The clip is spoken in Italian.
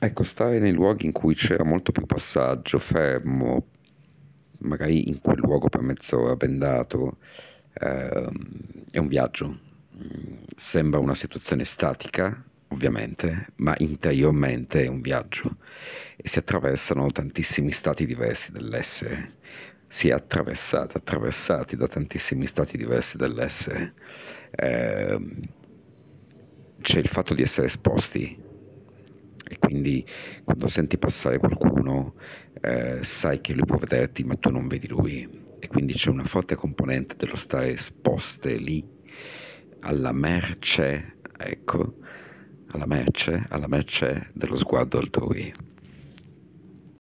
Ecco, stare nei luoghi in cui c'era molto più passaggio, fermo, magari in quel luogo per mezz'ora bendato, è un viaggio. Sembra una situazione statica, ovviamente, ma interiormente è un viaggio e si attraversano tantissimi stati diversi dell'essere. Si è attraversati da tantissimi stati diversi dell'essere. Ehm, C'è il fatto di essere esposti e quindi quando senti passare qualcuno sai che lui può vederti ma tu non vedi lui e quindi c'è una forte componente dello stare esposte lì alla merce, ecco, alla merce dello sguardo altrui.